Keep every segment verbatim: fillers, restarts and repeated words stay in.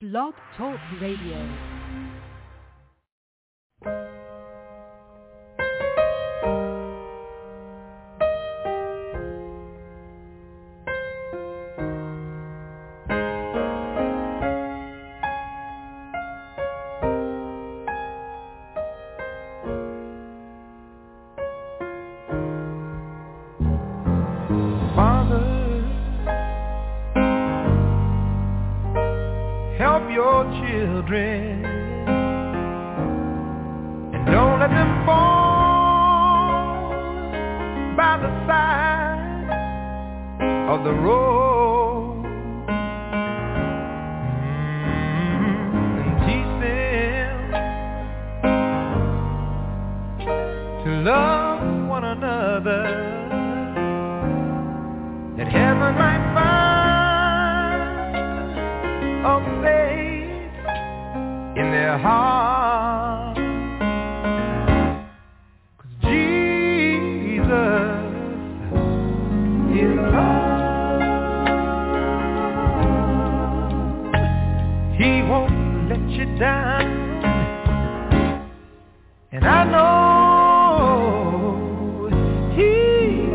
Blog Talk Radio. Children, and don't let them fall by the side of the road. Mm-hmm. And teach them to love one another, that heaven might find a place in their heart, 'cause Jesus is love. He won't let you down, and I know He's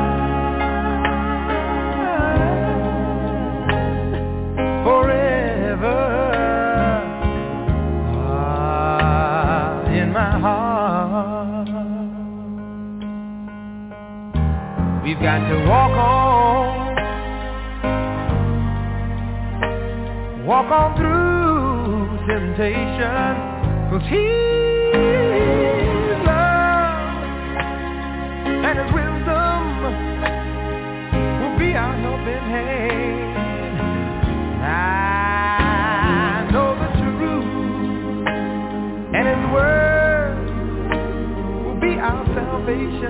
mine forever. We've got to walk on, walk on through temptation, 'cause His love and His wisdom will be our helping hand. I know the truth, and His word will be our salvation.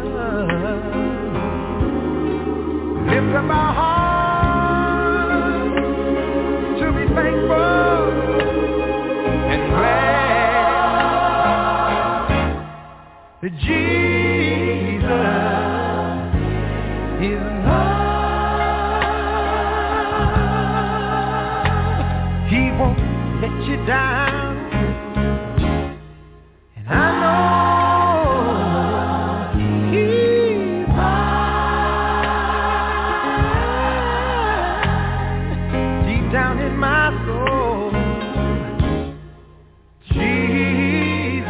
Lift up our hearts to be thankful and glad that Jesus is love. He won't let you down, and I know down in my soul, Jesus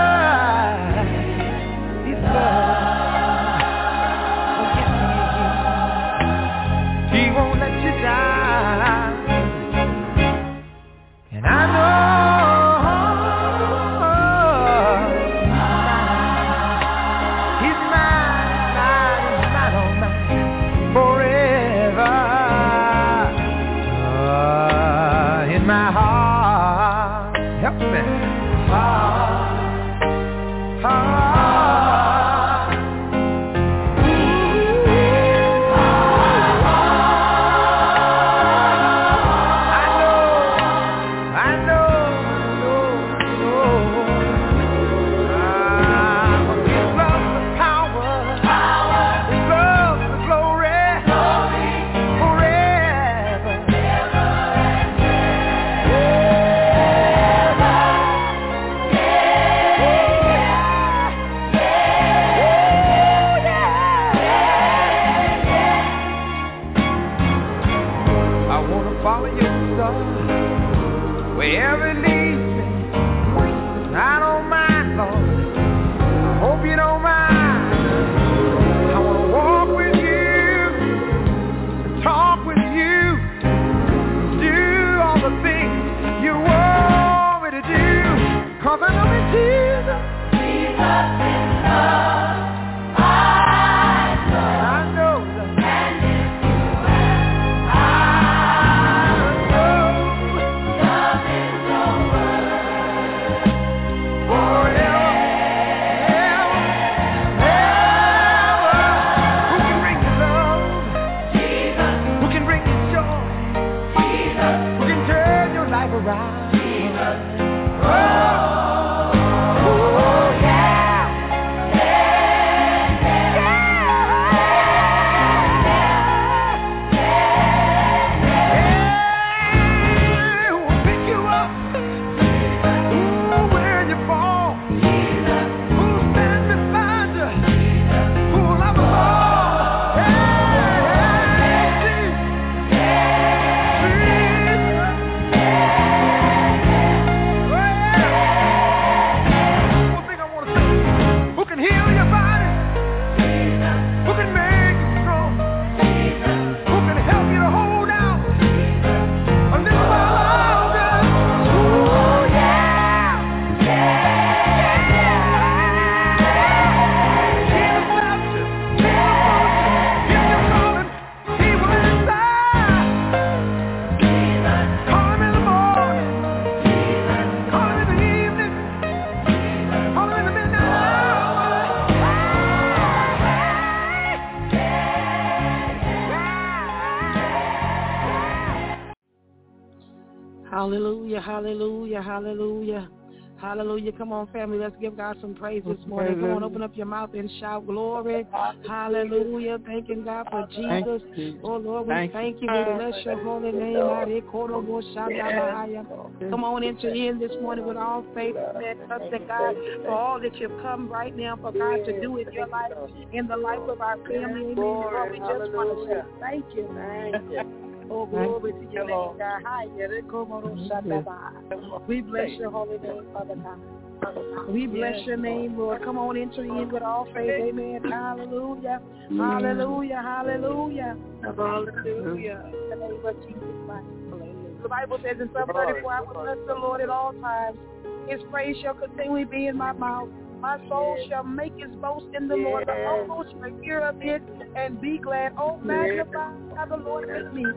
is love. He won't let you down, and I know He's mine, mine, mine, oh mine, forever. My heart, help me. Heart, heart. Ooh, I know, I know, know, know. Ah, His love, the power, power. His love, the glory, glory, forever. Follow your star wherever it leads me. I don't mind, Lord. I hope you don't mind. I want to walk with you, talk with you, do all the things you want me to do, 'cause I know that Jesus, Jesus is love. Jesus. Oh, oh, yeah. Pick you Hallelujah, hallelujah, hallelujah. Hallelujah. Come on, family. Let's give God some praise this morning. Come on, open up your mouth and shout glory. Hallelujah. Thanking God for Jesus. Oh, Lord, we thank, thank you. We bless your holy name. Come on, enter in this morning with all faith. Trusting God for all that you've come right now for God to do in your life, in the life of our family. Amen. Lord, we just want to say thank you. Thank you. Oh, glory to your name, God. We bless your holy name, Father God. We bless your name, Lord. Come on, enter in with all faith. Amen. Hallelujah. Hallelujah. Hallelujah. Hallelujah. In the name of Jesus Christ. The Bible says in Psalm thirty-four, I will bless the Lord at all times. His praise shall continually be in my mouth. My soul shall make its boast in the Lord. The humble shall hear of it and be glad. Oh, magnify the Lord with me.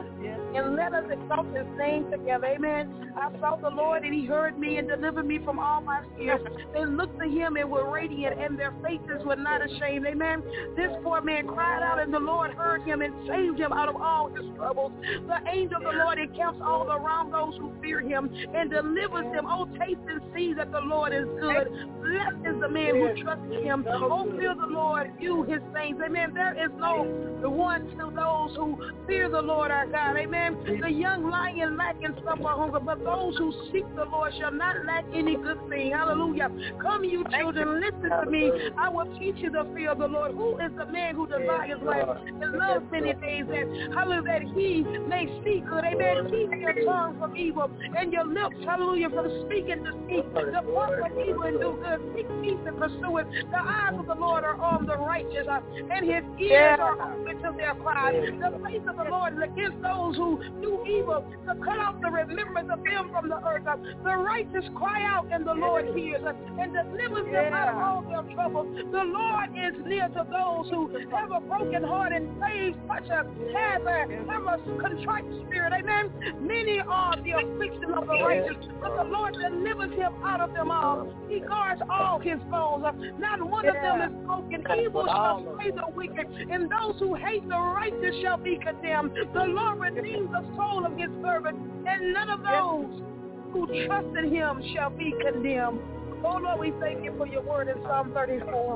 And let us exalt his name together. Amen. I sought the Lord and he heard me and delivered me from all my fears. They looked to him and were radiant and their faces were not ashamed. Amen. This poor man cried out and the Lord heard him and saved him out of all his troubles. The angel of the Lord encamps all around those who fear him and delivers them. Oh, taste and see that the Lord is good. Blessed is the man who trusts in him. Oh, fear the Lord, you his saints. Amen. There is no one to those who fear the Lord our God. Amen. The young lion lack and suffer hunger, but those who seek the Lord shall not lack any good thing. Hallelujah. Come, you children, listen to me. I will teach you the fear of the Lord. Who is the man who desires life and loves many days, that hallelujah, that he may see good. Amen. Keep your tongue from evil and your lips, hallelujah, from speaking deceit. Depart from evil and do good. Seek peace and pursue it. The eyes of the Lord are on the righteous, uh, and his ears are open to their cry. The face of the Lord is against those who do evil, to cut off the remembrance of them from the earth. Uh, the righteous cry out, and the Lord hears uh, and delivers them out of all their troubles. The Lord is near to those who have a broken heart and saves such a have a, have a contrite spirit. Amen. Many are the afflictions of the righteous, but the Lord delivers him out of them all. He guards all his bones. Uh, not one of them is broken. Evil shall slay the wicked, and those who hate the righteous shall be condemned. The Lord redeems the soul of his servant, and none of those who trust in him shall be condemned. Oh, Lord, we thank you for your word in Psalm thirty-four.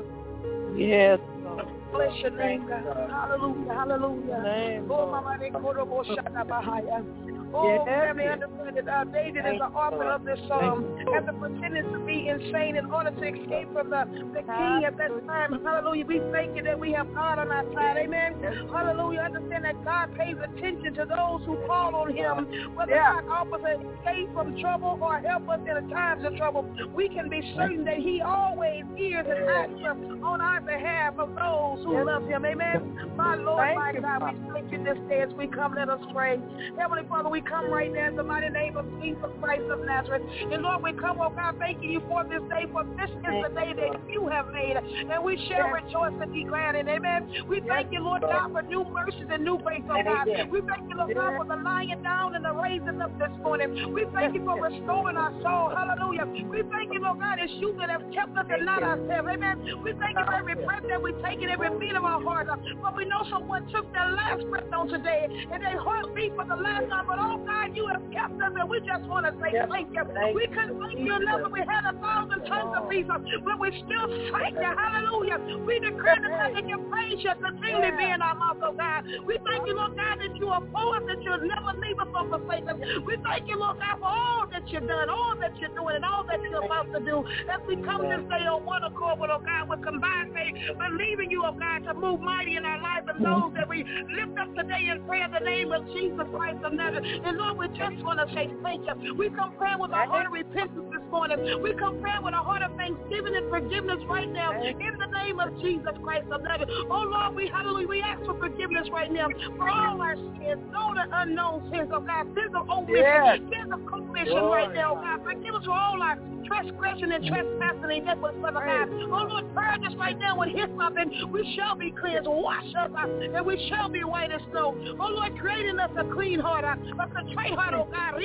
Yes. Bless your name, God. Hallelujah, hallelujah. Oh, Mama, they go to Boshana Bahaya. Oh, family, understand that uh, David is the author of this psalm, after pretending to be insane in order to escape from the, the king at that time. Hallelujah. We thank you that we have God on our side. Amen. Hallelujah. Understand that God pays attention to those who call on him. Whether God offers an escape from trouble or help us in times of trouble, we can be certain that he always hears and acts on our behalf of those who love him. Amen. My Lord, my God, we thank you this day as we come. Let us pray. Heavenly Father, we come right now in the mighty name of Jesus Christ of Nazareth. And Lord, we come, oh God, thanking you for this day, for this is the day that you have made, and we shall rejoice and be glad in. Amen. We thank you, Lord God, for new mercies and new grace, oh God. We thank you, Lord God, for the lying down and the raising up this morning. We thank you for restoring our soul. Hallelujah. We thank you, Lord God, it's you that have kept us and not ourselves. Amen. We thank you for every breath that we take and every beat of our heart. But we know someone took their last breath on today, and their heart beat for the last time. But oh God, you have kept us, and we just want to say thank you. We couldn't thank you enough. We had a thousand tongues of peace, but we still thank you. Hallelujah. We declare that your praise shall continually be in our mouth, oh God. We thank you, Lord God, that you are for us, that you'll never leave us or forsake us. We thank you, Lord God, for all that you've done, all that you're doing, and all that you're about to do. As we come this day on one accord, with, oh God, with combined faith, believing you, oh God, to move mighty in our lives and those that we lift up today in prayer in the name of Jesus Christ of Nazareth. And Lord, we just want to say thank you. We come praying with a heart of repentance this morning. We come praying with a heart of thanksgiving and forgiveness right now in the name of Jesus Christ of Nazareth. Oh Lord, we hallelujah, we ask for forgiveness right now for all our sins, known and unknown sins, oh God, sins of omission, sins of commission right now, oh God. Forgive us for all our transgression and trespassing and iniquity, Father God. Oh Lord, purge us right now with hyssop, and we shall be cleansed. Wash us, and we shall be white as snow. Oh Lord, creating us a clean heart, a contrite heart, oh God.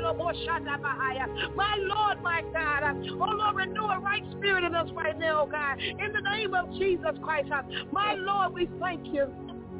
My Lord, my God. Oh Lord, renew a right spirit in us right now, oh God. In the name of Jesus Christ. My Lord, we thank you.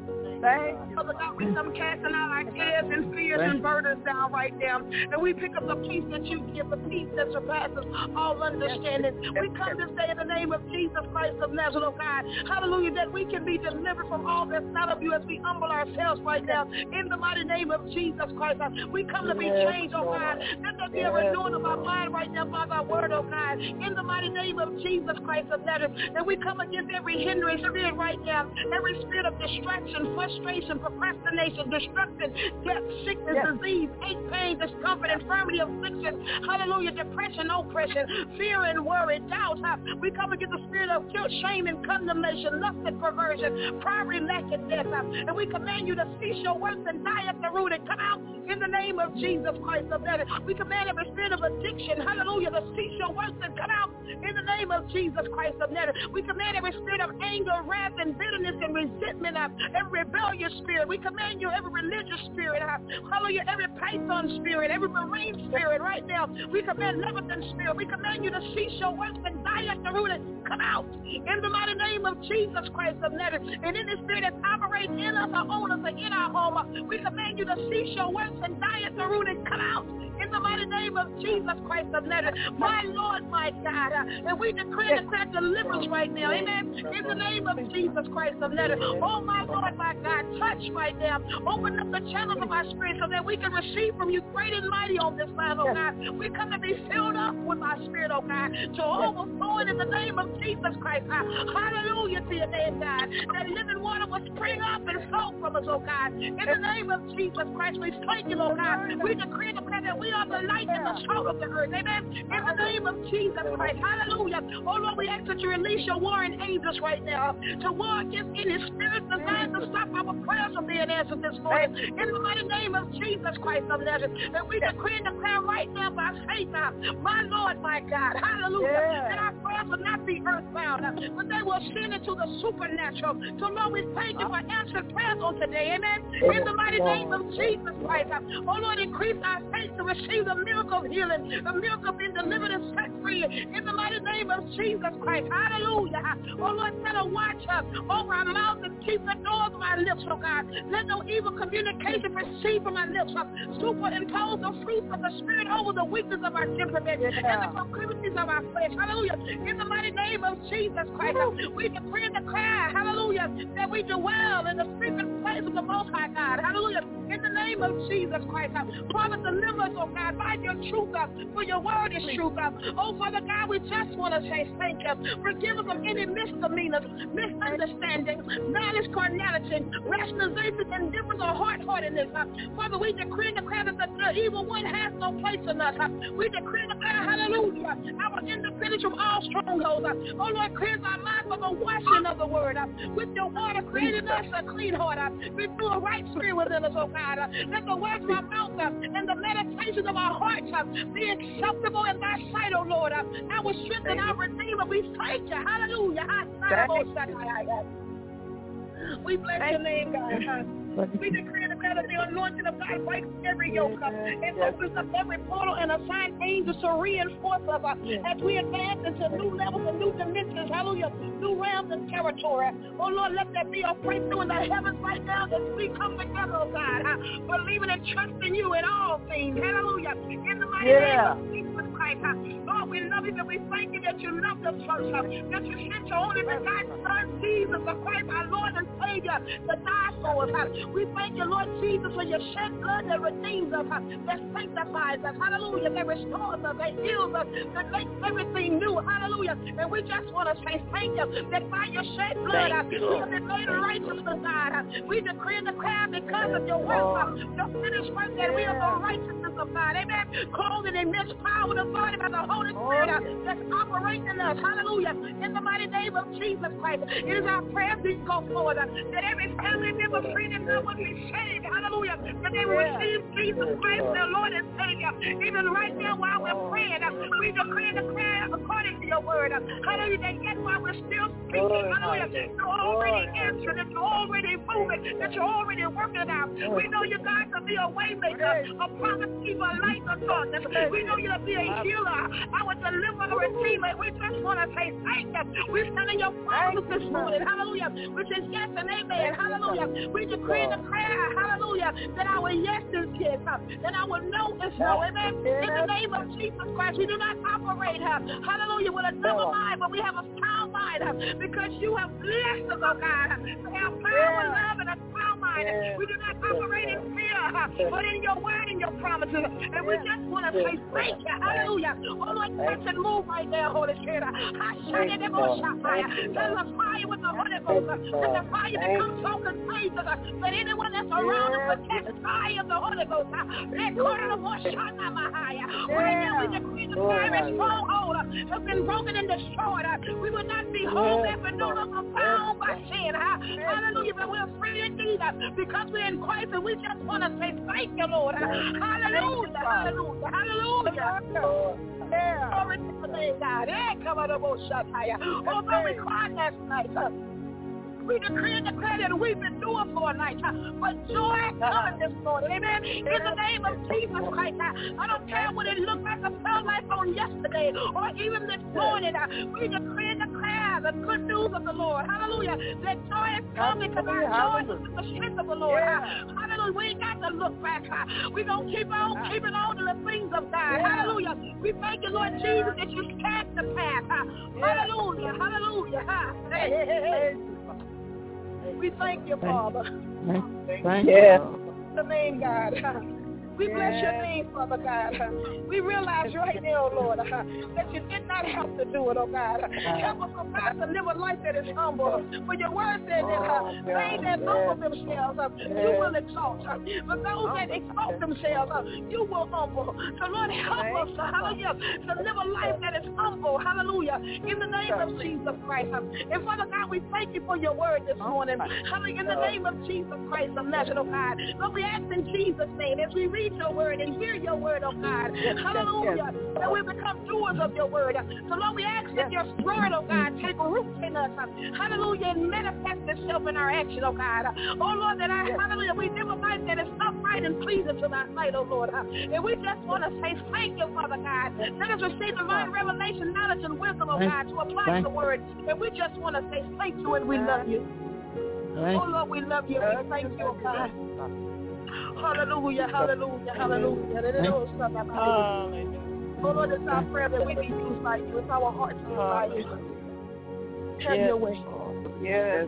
Father God, we come casting out our cares and fears and burdens down right now. And we pick up the peace that you give, the peace that surpasses all understanding. We come this day in the name of Jesus Christ of Nazareth, oh God. Hallelujah, that we can be delivered from all that's not of you as we humble ourselves right now. In the mighty name of Jesus Christ, we come to be changed, oh God. Let there be a renewing of our mind right now by thy word, oh God. In the mighty name of Jesus Christ of Nazareth. And we come against every hindering spirit right now. Every spirit of distraction, frustration, procrastination, destruction, death, sickness, yes. disease, ache, pain, discomfort, infirmity, affliction, hallelujah, depression, oppression, fear and worry, doubt. We come against the spirit of guilt, shame, and condemnation, lust and perversion, pride, lack, and death. And we command you to cease your works and die at the root and come out in the name of Jesus Christ of Nazareth. We command every spirit of addiction, hallelujah, to cease your works and come out in the name of Jesus Christ of Nazareth. We command every spirit of anger, wrath, and bitterness and resentment, uh, every rebellious spirit. We command you every religious spirit, uh, hallelujah, every python spirit, every marine spirit right now. We command Leviathan spirit. We command you to cease your works and die at the root and come out in the mighty name of Jesus Christ of Nazareth. And any spirit that operates in us or on us or in our home, uh, we command you to cease your works and die at the root and come out in the mighty name of Jesus Christ of Nazareth. My Lord, my God, uh, and we decree and declare deliverance right now, amen, in the name of Jesus Christ of Nazareth. Oh, my Lord, my God, touch right now. Open up the channels of our spirit so that we can receive from you great and mighty on this line, oh God. We come to be filled up with our spirit, oh God, to overflowing in the name of Jesus Christ, God. Hallelujah to your name, God. That living water will spring up and flow from us, oh God. In the name of Jesus Christ, we thank you, oh God. We decree and declare that we are the light and the salt of the earth, amen. In the name of Jesus Christ, hallelujah. Oh Lord, we ask that you release your warring angels right now to war against any spirit designed to stop our prayers from being answered this morning. In the mighty name of Jesus Christ of Nazareth, and we decree and declare right now by faith, uh, my Lord, my God, hallelujah, yeah. that our prayers will not be earthbound, uh, but they will send into the supernatural. So Lord, we thank you for answered prayers on today, amen. In the mighty name of Jesus Christ, uh, oh Lord, increase our faith to receive the miracle of healing, the miracle of being delivered and set free. In the mighty name of Jesus Christ, hallelujah. Oh Lord, set a watch uh, over our mouths and keep the doors of our lips, oh God. Let no evil communication proceed from our lips. Uh, superimpose the fruits of the Spirit over the weakness of our temperament yeah. and the proclivities of our flesh. Hallelujah. In the mighty name of Jesus Christ, uh, we decree and declare, hallelujah, that we dwell in the secret place of the Most High God. Hallelujah. In the name of Jesus Christ, uh, Father, deliver us, oh God, by your truth, uh, for your word is truth. Uh, oh, Father God, we just want to say thank you. Forgive us of any misdemeanors, misunderstandings, malice, carnality, rationalization, indifference, or hard-heartedness. Uh, Father, we decree and declare that the, the evil one has no place in us. Uh, we decree and declare, hallelujah, our independence from all strongholds. Uh, oh, Lord, cleanse our mind from the washing of the word. Uh, with your water, creating us a clean heart. Uh, renew a right spirit within us, oh God. Uh, let the words of our mouth uh, and the meditations of our hearts uh, be acceptable in thy sight, oh Lord. Uh, our strength and our Redeemer, we thank you. Hallelujah. We bless your name, God. We decree and declare that the anointing of God breaks every yoke up and opens up every portal and assigns angels to reinforce us uh, as we advance into new levels and new dimensions. Hallelujah. New realms and territory. Oh Lord, let there be a breakthrough in the heavens right now as we come together, oh God, uh, believing and trusting you in all things. Hallelujah. In the mighty yeah. name of Jesus Christ. Uh, Lord, we love you and we thank you that you love us first, uh, that you sent your only begotten Son, Jesus the Christ, our Lord and Savior, to die for us. Uh, We thank you, Lord Jesus, for your shed blood that redeems us, uh, that sanctifies us, hallelujah, that restores us, that heals us, that makes everything new, hallelujah. And we just want to say thank you that by your shed blood, uh, we have been made righteousness, God. Uh, we decree and declare because of your work, uh, your finished work, that we are the righteousness of God, amen. Clothed in immense power and authority by the Holy Spirit uh, that's operating in us, hallelujah, in the mighty name of Jesus Christ. It is our prayer as we go forward uh, that every family member, friend, and would be saved, hallelujah, that they will receive Jesus Christ, their Lord and Savior. Even right now while we're praying, uh, we decree and declare according to your word, uh, hallelujah, that yet while we're still speaking, hallelujah, you're already answering, that you're already moving, that you're already working out. We know you God to be a way maker, a promise keeper, a light of darkness. We know you to be a healer, our deliverer, redeemer. We just want to say thank you. We stand in your promise this morning, hallelujah, which is yes and amen, hallelujah. We decree and declare, hallelujah, that our yes is yes, that our no is no, amen. In the name of Jesus Christ, we do not operate, hallelujah, with a double mind, but we have a sound mind because you have blessed us, oh God, to have power, love, and a sound mind. We do not operate in fear, but in your word and your promises. And we just want to say thank you, hallelujah. Oh Lord, touch and move right now, Holy Spirit. I shout it, it will shout fire. Tell us fire with the Holy Ghost, and the fire becomes so contagious that anyone that's around us will catch fire of the Holy Ghost. Let go to the more shine my higher. Right now we decree the fire stronghold has been broken and destroyed. We will not be home if we're no longer bound by sin. Hallelujah, but we're free indeed because we're in Christ, and we just want to say thank you, Lord. Hallelujah, hallelujah, hallelujah. Glory to the name, God. Oh, but we cried last night. We decree and declare that we've been doing for a night, but joy coming this morning, amen. In the name of Jesus Christ, I don't care what it looked like or felt like on yesterday or even this morning. We decree and declare the good news of the Lord, hallelujah, that joy is coming because our joy is the strength of the Lord. Hallelujah, we ain't got to look back. We're going to keep on keeping on to the things of God. Hallelujah. We thank you, Lord Jesus, that you stand the path. Hallelujah, hallelujah. Hey, hey, hey. We thank you, Father. Thank you. The name, God. We bless your name, Father God. We realize right now, Lord, that you did not have to do it, oh God. Help us, oh God, to live a life that is humble. For your word said that they that humble themselves, you will exalt. But those that exalt themselves, you will humble. So Lord, help us, hallelujah, to live a life that is humble, hallelujah, in the name of Jesus Christ. And Father God, we thank you for your word this morning. Hallelujah, in the name of Jesus Christ of Nazareth, oh God. Lord, we ask in Jesus' name as we read your word and hear your word, oh God. Hallelujah. That we become doers of your word. So Lord, we ask that your word, oh God, take root in us. Hallelujah. And manifest itself in our action, oh God. Oh Lord, that I, hallelujah, we live a life that is upright and pleasing to thy sight, oh Lord. And we just want to say thank you, Father God. Let us receive divine revelation, knowledge, and wisdom, oh God, to apply the word. And we just want to say thank you and we love you. Oh Lord, we love you. We thank you, oh God. Hallelujah, hallelujah, hallelujah. Hallelujah. Oh Lord, it's our prayer that we be used by you. It's our heart to use by you. Have yes. your way. Yes.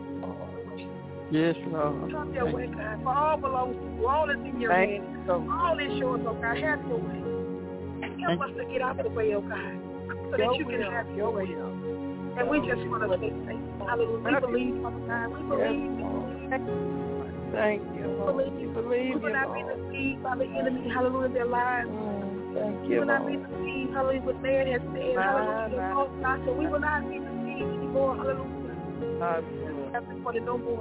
Yes, Lord. Have your way, God. For all belongs to you. All is in your Thank hands. you. All is yours, oh God. Have your way. And help us to get out of the way, oh God, so that you can have your way. And we just want to say thank you. Hallelujah. We believe, Father God. We believe. Thank you, Lord. We believe you, We will not be deceived by the enemy, hallelujah, in their lives. Mm, thank you, We will not Lord. be deceived, hallelujah, what man has said, hallelujah, false gospel. We will not be deceived anymore, hallelujah. Hallelujah. Nothing for the no more.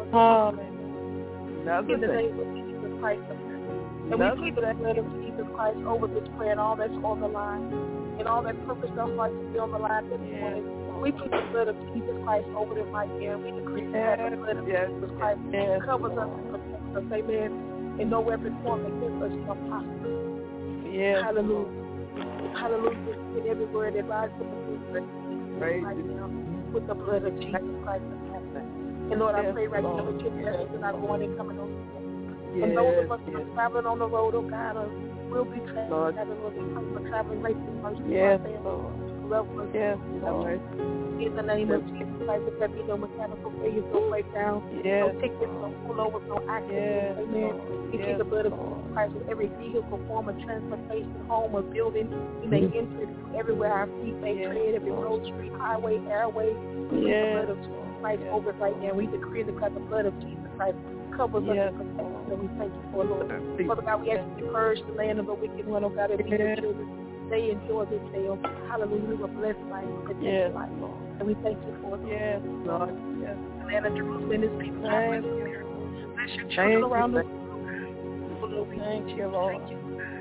Hallelujah. In the name of Jesus Christ. And we plead the blood of Jesus Christ over this prayer and all that's on the line. And all that purpose of heart to be on the line this morning. We plead the blood of Jesus Christ over them right here. We decree that the blood of yes, Jesus Christ yes, covers us and protects us. Amen. And no weapon formed against us shall prosper. Yes. Hallelujah. Hallelujah. And every word that lies to the truth right now with the blood of Jesus Christ. And Lord, I pray right now that your blessings are not going and coming on. Yes, and those of us yes. who are traveling on the road, oh God, uh, will be traveling, Lord. Lord, because we're traveling right to mercy. Yes, Lord. Love us. Yes, Lord. In the name yes. of Jesus Christ, if there be no mechanical failures, no breakdown, yes. no tickets, no pullovers, no accidents, yes. amen. We yes. keep the blood of Jesus Christ with every vehicle, form of transportation, home or building. We may enter it everywhere our feet may yes. tread, every road, street, highway, airway. We keep yes. the blood of Jesus Christ yes. over it right now. We decree and declare the blood of Jesus Christ covers yes. us and protects us, and we thank you for it, Lord. Father God, we ask you to purge the land of the wicked one, oh God, and we your children. They enjoy this day, oh God. Hallelujah. We were blessed by you. Yes, life. Lord. And we thank you for it. Yes, Lord. Yes. The land of Jerusalem and his people. Thank Bless you. your children Thank around you. the world. Thank you, Lord.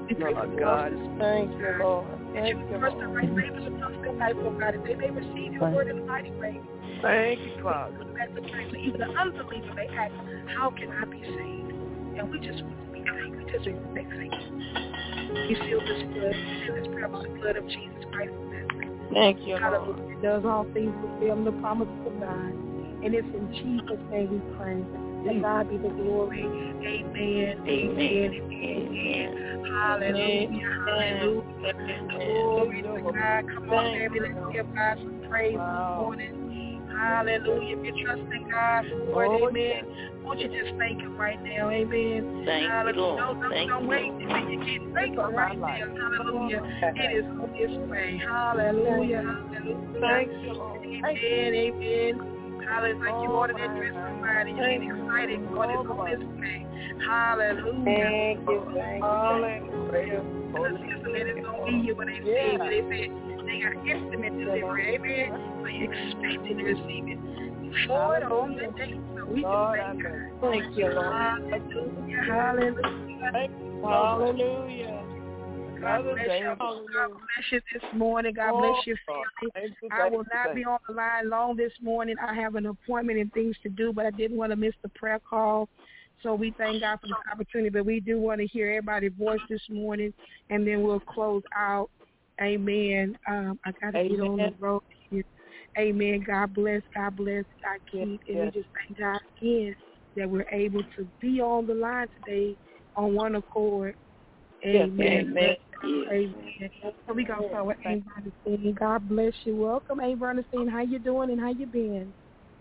Lord God. Thank you, Lord. Thank you, First Lord. of right favors amongst their life, oh God, and they may receive your word in a mighty way. Thank you, Father. So even the unbeliever may ask, how can I be saved? And we just want to be thankful. We just want to say thank you. We seal this blood, we seal this prayer by the blood of Jesus Christ of Nazareth. Thank you, God Lord. It does all things fulfill the promises of God. And it's in Jesus' name we pray. To God be the glory. Amen. Amen. Amen. Hallelujah. Hallelujah. Glory to God. Come on, baby. Let's give God some praise this morning. Hallelujah. If you're trusting God for it, amen. Won't you just thank Him right now? Amen. Thank you, Lord. Don't, don't, Thank don't you, wait. Lord. You can thank Him right now. Hallelujah. It is on His way. Hallelujah. Hallelujah. Thank you, Lord. Amen. Amen. Hallelujah. Like you ordered it dress somebody. You ain't excited. God is on His way. Hallelujah. Thank you. Thank you. Hallelujah. Listen, it is going to be here when they say it. They say they got intimate delivery. Amen. So you expecting to receive it. For it on the day. So we just thank God. Thank you, Lord. Hallelujah. Hallelujah. Hallelujah. God bless you. God bless you this morning. God bless you, family. I will not be on the line long this morning. I have an appointment and things to do, but I didn't want to miss the prayer call. So we thank God for this opportunity, but we do want to hear everybody's voice this morning, and then we'll close out. Amen. Um, I got to get on the road here. Amen. God bless. God bless. God keep. And we just thank God again that we're able to be on the line today on one accord. Amen. Yes, amen. Amen. So we gonna start with A. Bernstein. God bless you. Welcome, A. Bernstein. How you doing and how you been?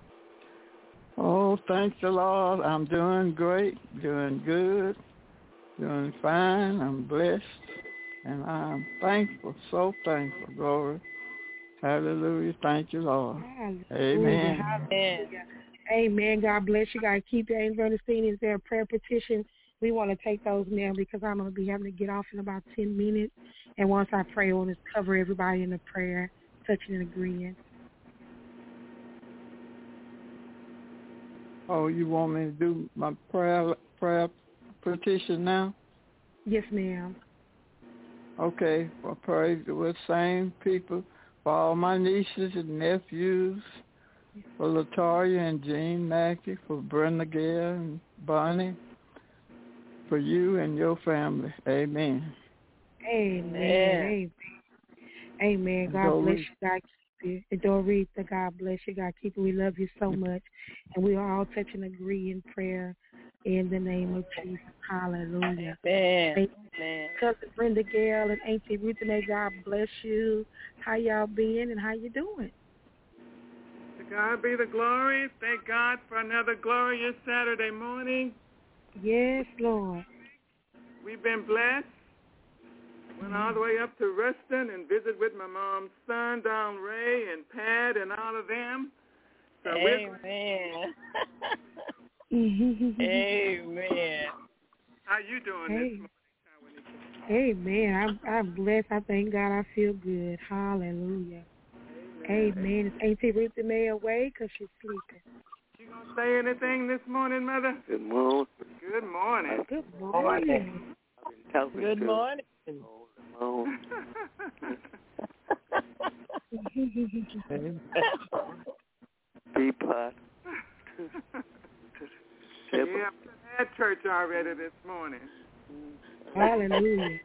Oh, thank the Lord. I'm doing great, doing good, doing fine. I'm blessed, and I'm thankful, so thankful. Glory. Hallelujah. Thank you, Lord. Hallelujah. Amen. Hallelujah. Amen. God bless you. God keep you. A. Bernstein, is there a prayer petition? We want to take those now because I'm going to be having to get off in about ten minutes. And once I pray, I want to cover everybody in the prayer, touching and agreeing. Oh, you want me to do my prayer prayer petition now? Yes, ma'am. Okay. For praise with same people, for all my nieces and nephews, for Latoya and Jean Mackey, for Brenda Gale and Bonnie, for you and your family. Amen. Amen. Amen. Amen. God Dorita. bless you. God keep you. And Dorita, God bless you. God keep you. We love you so much. And we are all touch and agree in prayer in the name of Jesus. Hallelujah. Amen. Amen. Cousin Brenda Gale and Auntie Ruth, may God bless you. How y'all been and how you doing? To God be the glory. Thank God for another glorious Saturday morning. Yes, Lord. We've been blessed. Went all the way up to Ruston and visited with my mom's son, Don Ray, and Pat, and all of them. So Amen. Amen. How you doing hey. this morning? Amen. I'm, I'm blessed. I thank God I feel good. Hallelujah. Amen. Amen. Is Auntie Ruth May away because she's sleeping? You going to say anything this morning, Mother? Good morning. Good morning. Good morning. Good morning. morning. Teapot. Yeah, we had church already this morning. Hallelujah.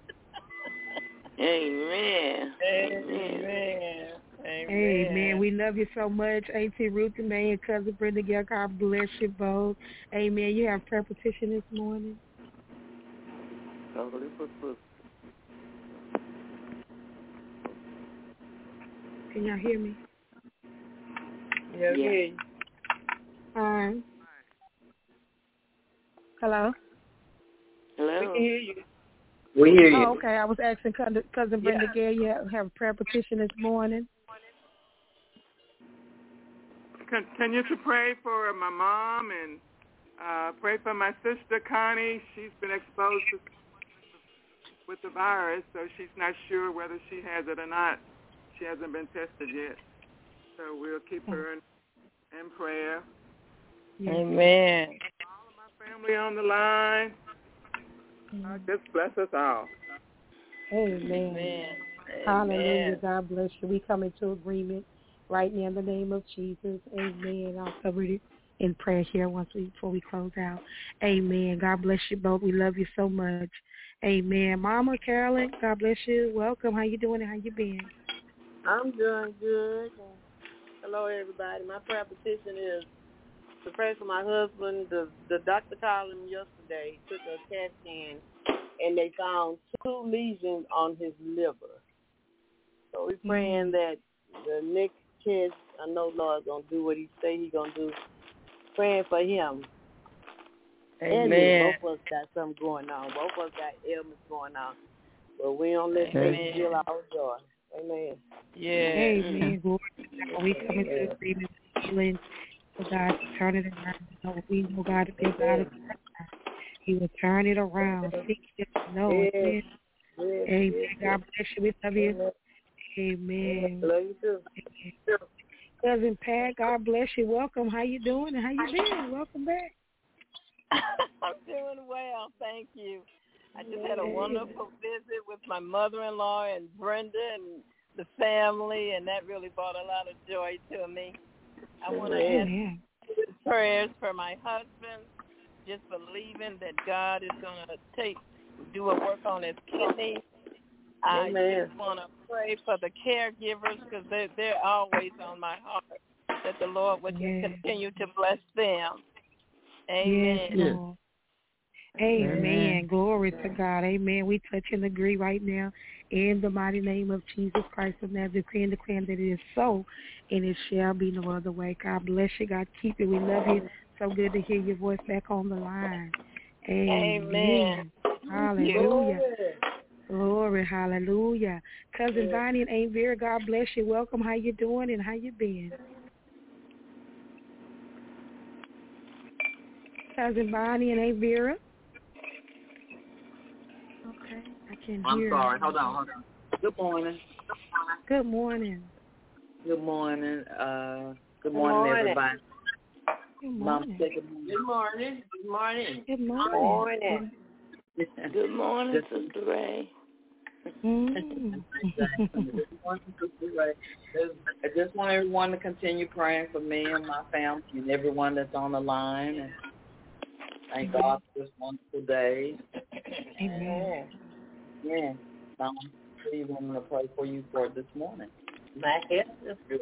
Amen. Amen. Amen. Amen. We love you so much, Auntie Ruth and May and Cousin Brenda Gale. God bless you both. Amen. You have prayer petition this morning? Can y'all hear me? Yeah. yeah. Um, hello? Hello? We can hear you. We hear you. Oh, okay. I was asking Cousin, Cousin Brenda Yeah. Gale, you have, have a prayer petition this morning? Continue to pray for my mom and uh, pray for my sister, Connie. She's been exposed to with the virus, so she's not sure whether she has it or not. She hasn't been tested yet. So we'll keep her in, in prayer. Yes. Amen. All of my family on the line. God just bless us all. Amen. Amen. Hallelujah. God bless you. We come into agreement right now in the name of Jesus. Amen. I'll cover it in prayer here once we before we close out. Amen. God bless you both. We love you so much. Amen. Mama Carolyn, God bless you. Welcome. How you doing and how you been? I'm doing good. Hello, everybody. My prayer petition is to pray for my husband. The the doctor called him yesterday, took a CAT scan, and they found two lesions on his liver. So we're praying mm-hmm. that the next test, I know Lord's going to do what he say he's going to do. Praying for him. Amen. And both of us got something going on. Both of us got ailments going on. But we don't let faith steal our joy. Amen. Yeah. Amen. Lord, we come into agreement with healing for God to turn it around. We know God to be God of turn. He will turn it around. Seek Him to know. Yes. Yes. Amen. Yes. God bless you. We love you. Amen. Love you too. Amen. Cousin Pat, God bless you. Welcome. How you doing and how you been? Welcome back. I'm doing well, thank you. I just had a wonderful visit with my mother-in-law and Brenda and the family, and that really brought a lot of joy to me. I want to ask prayers for my husband, just believing that God is going to take do a work on his kidneys. I Amen. just want to pray for the caregivers because they're, they're always on my heart, that the Lord would yes. continue to bless them. Amen. Yes, Lord. Amen. Amen. Glory to God. Amen. We touch and agree right now in the mighty name of Jesus Christ of Nazareth, decree and declaring that it is so, and it shall be no other way. God bless you. God keep you. We love you. So good to hear your voice back on the line. Amen. Amen. Hallelujah. Glory, hallelujah. Cousin Bonnie and Aunt Vera, God bless you. Welcome. How you doing and how you been? Cousin Bonnie and Aunt Vera. Okay, I can I'm hear. I'm sorry. Hold on, hold on. Good morning. Good morning. Good morning. Uh, good morning, morning. everybody. Good morning. Good morning. Good morning. Good morning. Good morning, Sister Ray. Mm. I just want everyone to continue praying for me and my family and everyone that's on the line. And thank mm-hmm. God for this wonderful day. Amen. Yeah. I'm really wanting to pray for you for this morning. My head is good.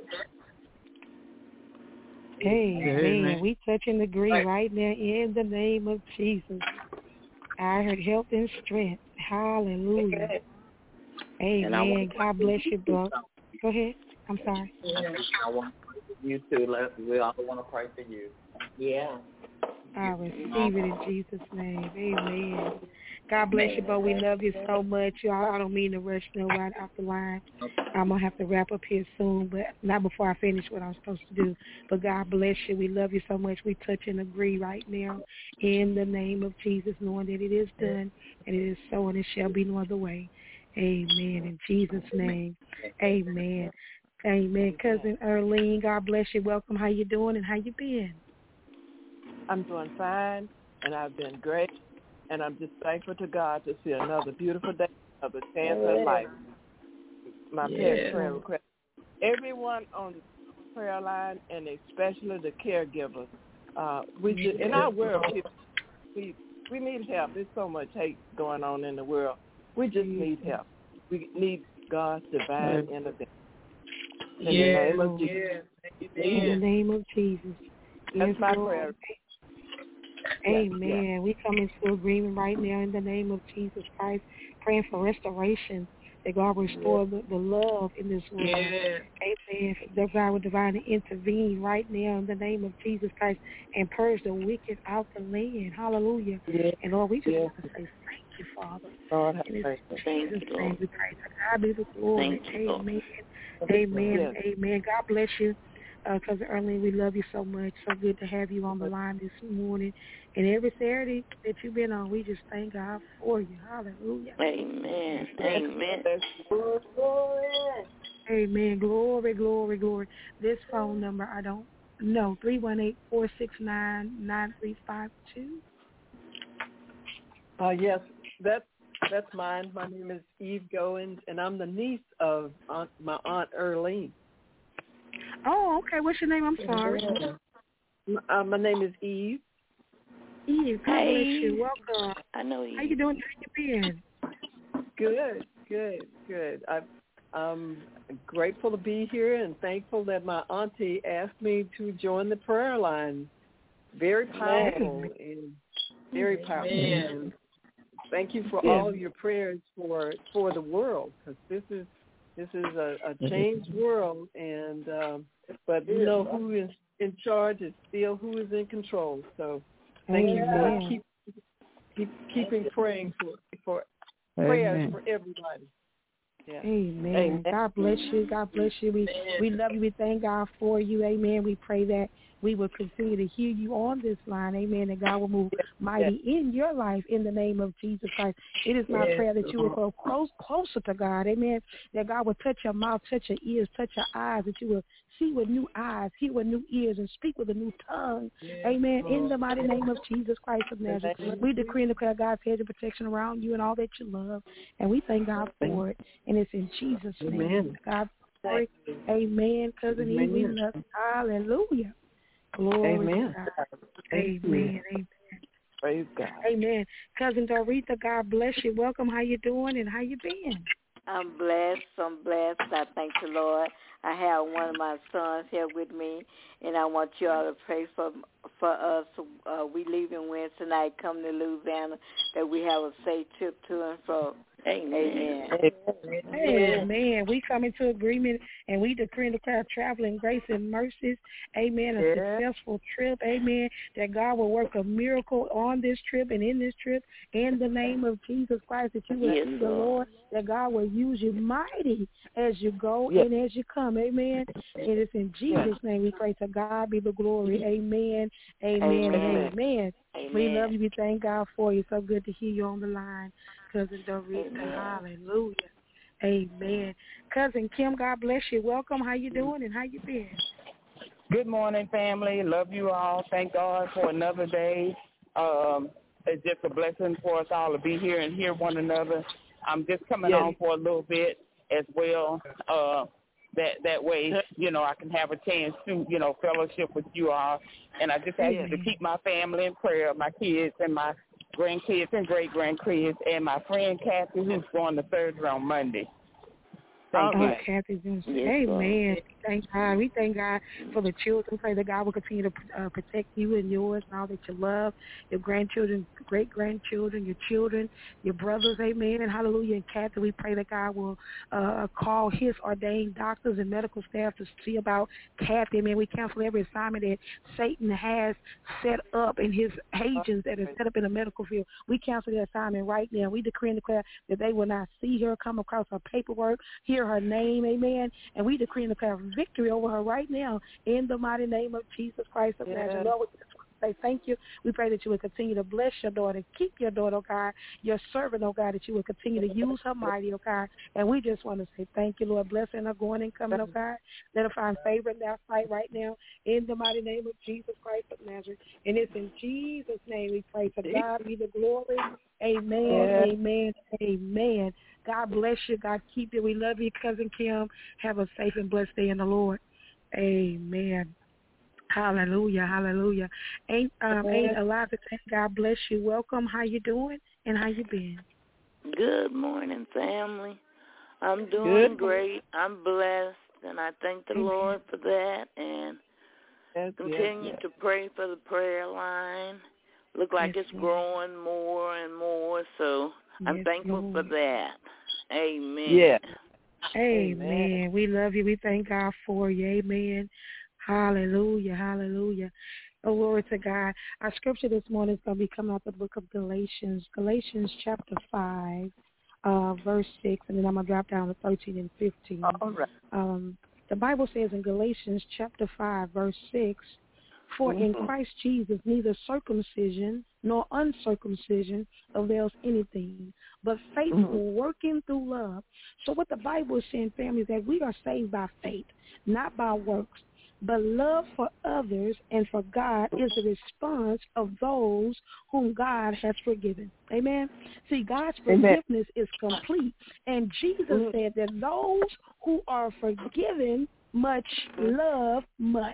Amen. Amen. We touch and agree right. right now in the name of Jesus. I heard health and strength. Hallelujah. Amen. God bless you, bro. Go ahead. I'm sorry. Yeah. I want to pray for you too. We all want to pray for you. Yeah. I receive it in Jesus' name. Amen. God bless you, but we love you so much. Y'all, I don't mean to rush nobody off the line. I'm going to have to wrap up here soon, but not before I finish what I'm supposed to do. But God bless you. We love you so much. We touch and agree right now in the name of Jesus, knowing that it is done and it is so and it shall be no other way. Amen. In Jesus' name. Amen. Amen. Cousin Earlene, God bless you. Welcome. How you doing and how you been? I'm doing fine, and I've been great, and I'm just thankful to God to see another beautiful day, another chance at life. My yeah. parents' prayer request. Everyone on the prayer line, and especially the caregivers. Uh, we just, in our world, people, we we need help. There's so much hate going on in the world. We just need help. We need God's divine intervention. In yeah. the name of Jesus. Yeah. In the name of Jesus. That's yes, my Lord. prayer. Amen. Yeah. We come into agreement right now in the name of Jesus Christ, praying for restoration, that God will restore yeah. the, the love in this world. Yeah. Amen. That God will divinely intervene right now in the name of Jesus Christ and purge the wicked out the land. Hallelujah. Yeah. And Lord, we just yeah. want to say thank you, Father. God have in mercy. Jesus' name we pray. To God be the glory. Thank you, Amen. Amen. Yes. Amen. God bless you. Uh, Cousin Earlene, we love you so much. So good to have you on the line this morning. And every Saturday that you've been on, we just thank God for you. Hallelujah. Amen. Amen. Amen. Glory, glory, glory. This phone number, I don't know, three one eight, four six nine, nine three five two. Uh, yes, that's that's mine. My name is Eve Goins, and I'm the niece of aunt, my Aunt Earlene. Oh, okay. What's your name? I'm sorry. Uh, my name is Eve. Eve, God Hey. bless you. Welcome. I know Eve. How you doing? How you been? Good, good, good. I, I'm grateful to be here and thankful that my auntie asked me to join the prayer line. Very powerful and very powerful. And thank you for all your prayers for for the world, because this is this is a, a changed world, and um, but you know who is in charge is still who is in control. So thank you for keep, keep keeping praying for for prayers Amen. for everybody. Yeah. Amen. Amen. God bless you. God bless you. We we love you. We thank God for you. Amen. We pray that we will continue to hear you on this line. Amen. And God will move mighty in your life in the name of Jesus Christ. It is my prayer that you will go close, closer to God. Amen. That God will touch your mouth, touch your ears, touch your eyes, that you will see with new eyes, hear with new ears, and speak with a new tongue. Amen. In the mighty name of Jesus Christ of Nazareth. We decree and declare God's hedge of protection around you and all that you love. And we thank God for it. And it's in Jesus' name. Amen. God glory. Amen. Cousin Eve, we love you. Hallelujah. Glory Amen. to God. Amen. Amen. Praise God. Amen. Cousin Doretha, God bless you. Welcome. How you doing and how you been? I'm blessed. I'm blessed. I thank the Lord. I have one of my sons here with me, and I want you all to pray for for us. Uh, we leaving Wednesday night, coming to Louisiana, that we have a safe trip to and fro. Amen. Amen. Amen. We come into agreement and we decree and declare traveling grace and mercies. Amen. A Yeah. successful trip. Amen. That God will work a miracle on this trip and in this trip in the name of Jesus Christ. That you will Yes, see the Lord. Lord. That God will use you mighty as you go Yes. and as you come. Amen. And it's in Jesus' name we pray. To God be the glory. Amen. Amen. Amen. Amen. Amen. We love you. We thank God for you. So good to hear you on the line, Cousin Doretha. Amen. Hallelujah. Amen. Cousin Kim, God bless you. Welcome. How you doing and how you been? Good morning, family. Love you all. Thank God for another day. Um, it's just a blessing for us all to be here and hear one another. I'm just coming Yes. on for a little bit as well. Uh, that that way, you know, I can have a chance to, you know, fellowship with you all. And I just ask you to keep my family in prayer, my kids and my grandkids and great-grandkids, and my friend Kathy, who's going to surgery on Monday. Thank oh, you. Kathy's in. Yes, Amen. Thank God. We thank God for the children. Pray that God will continue to uh, protect you and yours and all that you love, your grandchildren, great-grandchildren, your children, your brothers. Amen. And hallelujah. And Kathy, we pray that God will uh, call his ordained doctors and medical staff to see about Kathy. Amen. We cancel every assignment that Satan has set up and his agents that are set up in the medical field. We cancel the assignment right now. We decree and declare that they will not see her, come across her paperwork, hear her name. Amen. And we decree and declare victory over her right now in the mighty name of Jesus Christ of Nazareth. Lord, we just want to say thank you. We pray that you will continue to bless your daughter, keep your daughter, oh God, your servant, oh God, that you will continue to use her mighty, oh God. And we just want to say thank you, Lord. Blessing her going and coming, oh God. Let her find favor in that fight right now in the mighty name of Jesus Christ of Nazareth. And it's in Jesus' name we pray. To God be the glory. Amen, Yeah. amen, amen. God bless you. God keep you. We love you, Cousin Kim. Have a safe and blessed day in the Lord. Amen. Hallelujah, hallelujah. Ain't um, ain't Eliza, God bless you. Welcome. How you doing and how you been? Good morning, family. I'm doing Good. great. I'm blessed, and I thank the Amen. Lord for that. And Yes, continue yes, to pray for the prayer line. Look like Yes, it's Lord. growing more and more, so I'm Yes, thankful Lord. for that. Amen. Yeah. Amen. Amen. We love you. We thank God for you. Amen. Hallelujah. Hallelujah. Oh, glory to God. Our scripture this morning is going to be coming out of the book of Galatians, Galatians chapter five, uh, verse six, and then I'm going to drop down to thirteen and fifteen. All right. Um, the Bible says in Galatians chapter five, verse six, for in Christ Jesus neither circumcision nor uncircumcision avails anything, but faithful Mhm. working through love. So what the Bible is saying, family, is that we are saved by faith, not by works. but love for others and for God is the response of those whom God has forgiven. Amen. See, God's forgiveness Amen. Is complete. And Jesus mm-hmm. said that those who are forgiven much love much.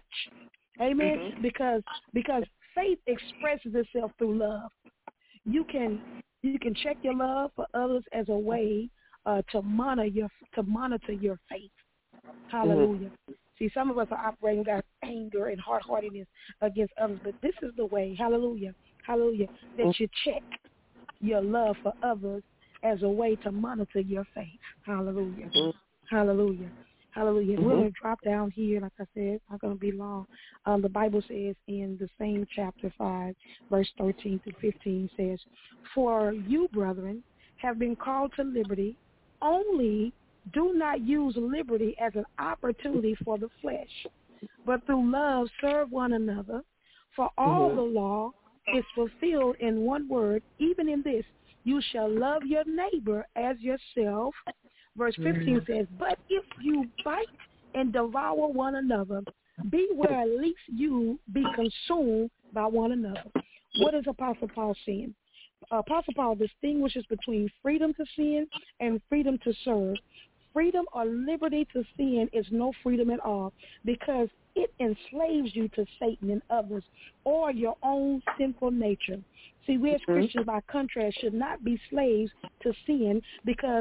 Amen. Mm-hmm. Because because faith expresses itself through love. You can you can check your love for others as a way uh, to monitor your to monitor your faith. Hallelujah. Mm-hmm. See, some of us are operating out anger and hard-heartedness against others, but this is the way, hallelujah, hallelujah, that you check your love for others as a way to monitor your faith. Hallelujah. Mm-hmm. Hallelujah. Hallelujah. Mm-hmm. We're going to drop down here, like I said, not going to be long. Um, the Bible says in the same chapter five, verse thirteen to fifteen says, "For you, brethren, have been called to liberty, only do not use liberty as an opportunity for the flesh, but through love serve one another. For all mm-hmm. the law is fulfilled in one word, even in this, you shall love your neighbor as yourself." Verse fifteen mm-hmm. says, "But if you bite and devour one another, beware lest you be consumed by one another." What is Apostle Paul saying? Apostle Paul distinguishes between freedom to sin and freedom to serve. Freedom or liberty to sin is no freedom at all because it enslaves you to Satan and others or your own sinful nature. See, we as mm-hmm. Christians, by contrast, should not be slaves to sin because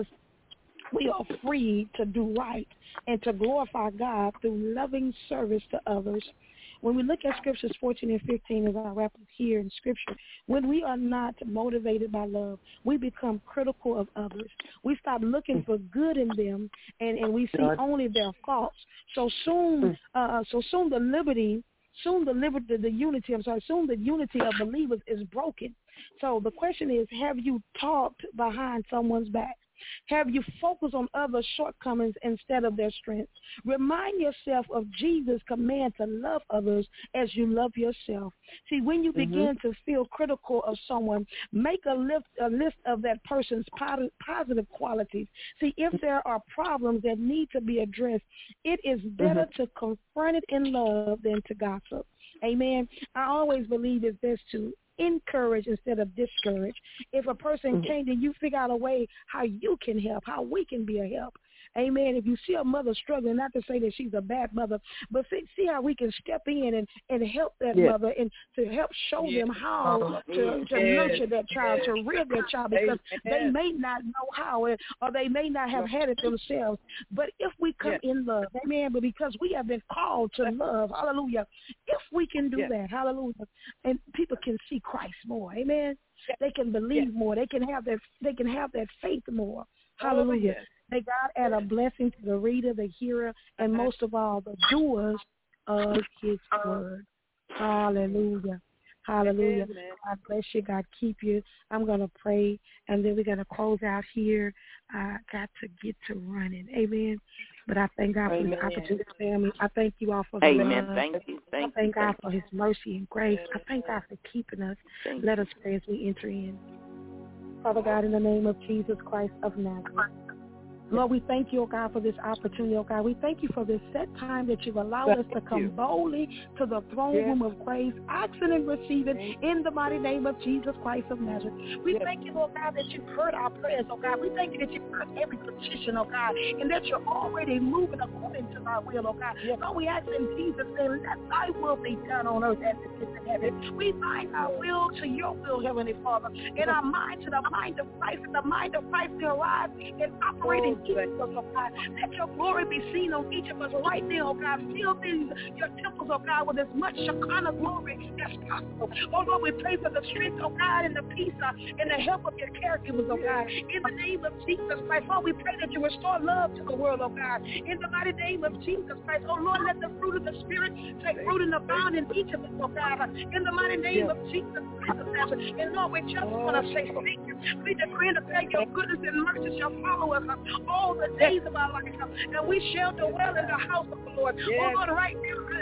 we are free to do right and to glorify God through loving service to others. When we look at Scriptures fourteen and fifteen, as I wrap up here in Scripture, when we are not motivated by love, we become critical of others. We stop looking for good in them, and, and we see God. only their faults. So soon, uh, so soon the liberty, soon the liberty, the unity. I'm sorry, soon the unity of believers is broken. So the question is, have you talked behind someone's back? Have you focused on other shortcomings instead of their strengths? Remind yourself of Jesus' command to love others as you love yourself. See, when you mm-hmm. begin to feel critical of someone, make a list, a list of that person's positive qualities. See, if there are problems that need to be addressed, it is better mm-hmm. to confront it in love than to gossip. Amen. I always believe it's best to encourage instead of discourage. If a person mm-hmm. can't, then you figure out a way how you can help, how we can be a help. Amen. If you see a mother struggling, not to say that she's a bad mother, but see, see how we can step in and, and help that yeah. mother and to help show yeah. them how to, to yeah. nurture that child, yeah. to rear that child, because yeah. they may not know how or they may not have had it themselves. But if we come yeah. in love, amen, but because we have been called to love, hallelujah, if we can do yeah. that, hallelujah, and people can see Christ more, amen, yeah. they can believe yeah. more, they can have that, they can have that faith more, hallelujah. Oh, yeah. May God add a blessing to the reader, the hearer, and most of all, the doers of his word. Hallelujah. Hallelujah. Amen. God bless you. God keep you. I'm going to pray, and then we're going to close out here. I got to get to running. Amen. But I thank God Amen. For this opportunity, family. I thank you all for Amen. love. Thank you. Thank I thank you. God for his mercy and grace. I thank God for keeping us. Thank Let us pray as we enter in. Father God, in the name of Jesus Christ of Nazareth, Lord, we thank you, oh God, for this opportunity, oh God. We thank you for this set time that you've allowed us to come boldly to the throne yes. room of grace, asking and receiving in the mighty name of Jesus Christ of Nazareth. We yes. thank you, oh God, that you've heard our prayers, oh God. We thank you that you've heard every petition, oh God, and that you're already moving according to thy will, oh God. Yes. Lord, we ask in Jesus' name, let thy will be done on earth as it is in heaven. We bind our will to your will, Heavenly Father, and our mind to the mind of Christ, and the mind of Christ to arise and operate in each of us, oh God. Let your glory be seen on each of us right now, oh God. Fill these your temples, oh God, with as much Shekinah glory as possible. Oh Lord, we pray for the strength, oh God, and the peace uh, and the help of your caregivers, oh God. In the name of Jesus Christ, Lord, we pray that you restore love to the world, oh God. In the mighty name of Jesus Christ, oh Lord, let the fruit of the Spirit take root and abound in each of us, oh God. In the mighty name of Jesus Christ of Nazareth. And Lord, we just want to say thank you. We decree and declare your goodness and mercy shall follow us uh, all the days of our life, and we shall dwell in the house of the Lord. Yes. Oh Lord, right now,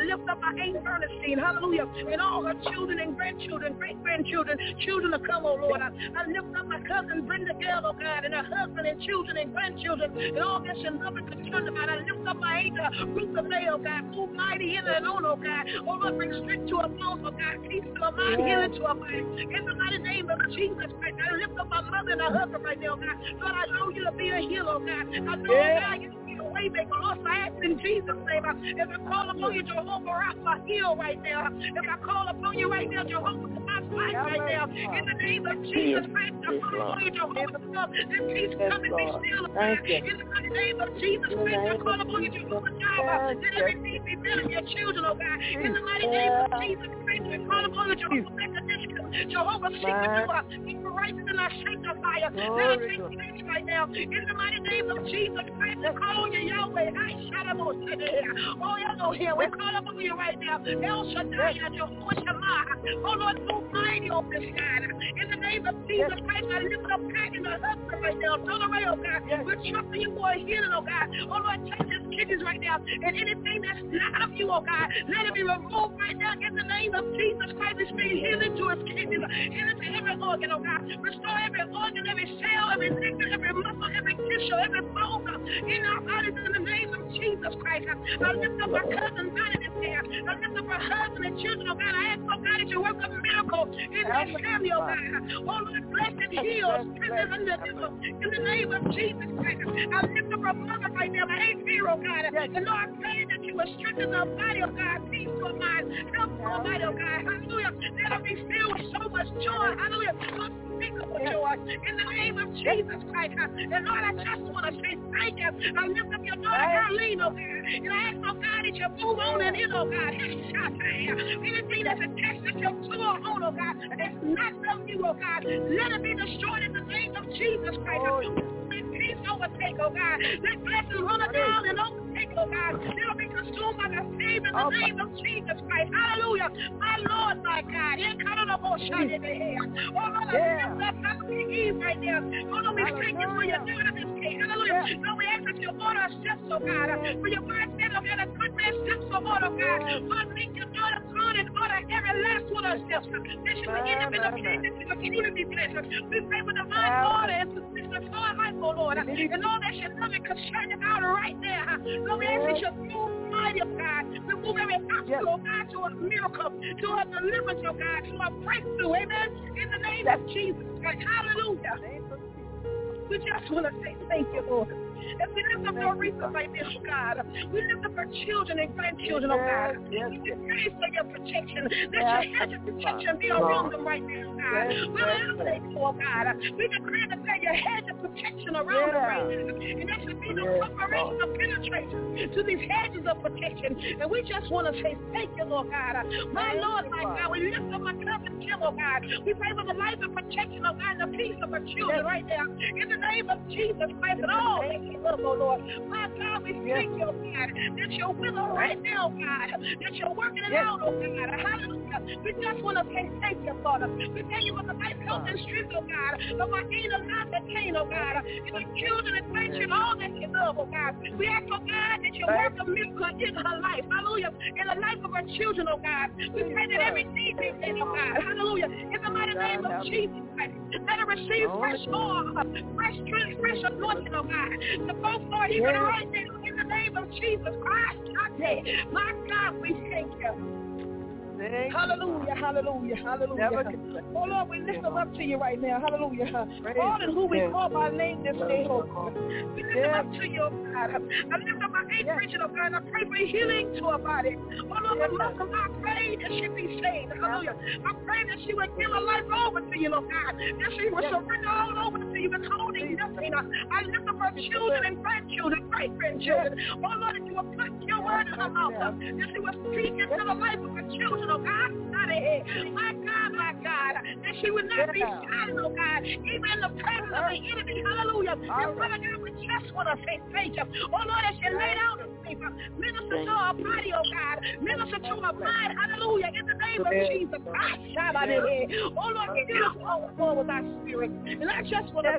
lift up my Aunt Ernestine, hallelujah, and all her children and grandchildren, great-grandchildren, children to come, oh Lord. I, I lift up my cousin Brenda Gale, oh God, and her husband and children and grandchildren, and all that she's loving concerned about. I lift up my Aunt uh, Ruth May, oh God, move mighty in and on, oh God. Oh Lord, bring strength to her bones, oh God, peace to her mind, healing to her body. In the mighty name of Jesus Christ, I lift up my mother and her husband right now, oh God. Lord, I know you to be a healer, oh God. I know, yeah. God, you to be a way maker. Lord, so I ask in Jesus' name, uh, if I call upon you, Jehovah Rapha, heal right now. If I call upon you right now, Jehovah, my fight right now. In the name of Jesus Christ, I call upon you, Jehovah, that peace come and be still, oh God. In the mighty name of Jesus Christ, I call upon you, Jehovah Jireh, that every need be met in your children, oh God. In the mighty name of Jesus Christ, I call upon you, Jehovah, Jehovah, seek the door. Keep the righteous and our sanctifier. Let us take place right now. In the mighty name of Jesus Christ, we call you Yahweh. I shout out. Oh, y'all know here. We call upon you right now. El Shaddai, Jehovah Shammah. Oh, Lord, move mighty on this God. In the name of Jesus Christ, I lift up Pat and her husband right now. Turn away, oh God. We're trusting you for a healing, oh God. Oh, Lord, touch his kidneys right now. And anything that's not of you, oh God, let it be removed right now. In the name of Jesus Christ, we speak healing to his kidneys. Healing to every organ, oh God. Restore every organ, every cell, every ligament, every muscle, every tissue, every bone in our bodies in the name of Jesus Christ. I lift up my cousin Bonnie this day. I lift up her husband and children, oh God. I ask, oh God, that you work a miracle in their family, oh God. Oh Lord, bless and heal, strengthen and deliver in the name of Jesus Christ. I lift up her mother right now, my eighth year, oh God. And Lord, I pray that you will strengthen her body, oh God. Peace to her mind, help to her body, oh God. Hallelujah. Let her be filled with so much joy. Hallelujah. Unspeakable joy in the name of Jesus Christ. And Lord, I just want to say thank you. I lift up your daughter, Arlene, oh God. And I ask, oh God, that you move on and in, oh God. Anything that's attached to your to her own, oh God, that's not from you, oh God. Let it be destroyed in the name of Jesus Christ. Let peace overtake, oh God. Let blessings run down and overtake, oh God. They'll be consumed by the same in the name of Jesus Christ. Hallelujah. My Lord, my God. Oh, Lord, I lift up Eve right now. Oh, Lord, we thank you for your daughter this day. Hallelujah. Lord, we ask that you order our steps, oh God. For your word said, oh God, a good man's steps are ordered, oh God. Lord, make your daughter good and order every last one of our steps. That she will end up in the place that she will continue to be blessed. We pray for divine order and position for our life, oh Lord. And all that she love and concerned about her right there. Lord, we ask that you move mighty, oh God. Remove every obstacle, oh God, to a miracle, to a deliverance, oh God, to a breakthrough, amen. In the name of Jesus Christ. Hallelujah. We just want to say thank you, Lord. As we lift up our resources like this, oh God, we lift up our children and grandchildren, oh God. We pray for your protection. Let your hedge of protection be around them right now, God. We lift them, oh God. We decree that there your hedge of protection around them right now. And there should be no separation of penetration to these hedges of protection. And we just want to say thank you, Lord God. My Lord, my God, we lift up my cousin Kim, oh God. We pray for the life of protection, oh God, and the peace of our children right now. In the name of Jesus Christ and all that you love, oh Lord. My God, we thank you, oh God, that you're with us right now, God, that you're working it out, oh God. Hallelujah. We just want to say thank you, Father. We thank you for the life, health, and strength, oh God, of our ain't alive that came, oh God, and the children and grandchildren, all that you love, oh God. We ask, oh God, that you work a miracle in her life, hallelujah, in the life of our children, oh God. We pray that every need be met, oh God, hallelujah, in the mighty name of Jesus Christ. Let her receive fresh oil, fresh strength, fresh anointing, oh God, to go forward even right now, in the name of Jesus Christ. My God, we thank you. Hallelujah, hallelujah, hallelujah. Oh Lord, we lift them up to you right now. Hallelujah. All in who we call by name this day, oh God. We lift them up to you, oh God. I lift up my eighth region, oh God, and I pray for healing to her body. Oh Lord, but Muslim, I pray that she be saved. Hallelujah. I pray that she would give her life over to you, oh God. That she would surrender all over to you, withholding nothing. I lift up her children and grandchildren, great-grandchildren. Oh Lord, that you will put your word in her mouth. That she will speak into the life of her children, oh God. My God, my God, that she would not be silent, oh God, even in the presence of the enemy. Hallelujah. And Father God, we just want to say thank you. Oh Lord, as she lay down to sleep, minister to her body, oh God, minister to her mind. Hallelujah. In the name of Jesus. Oh Lord, we do overflow with our spirit. And I just want to say thank you.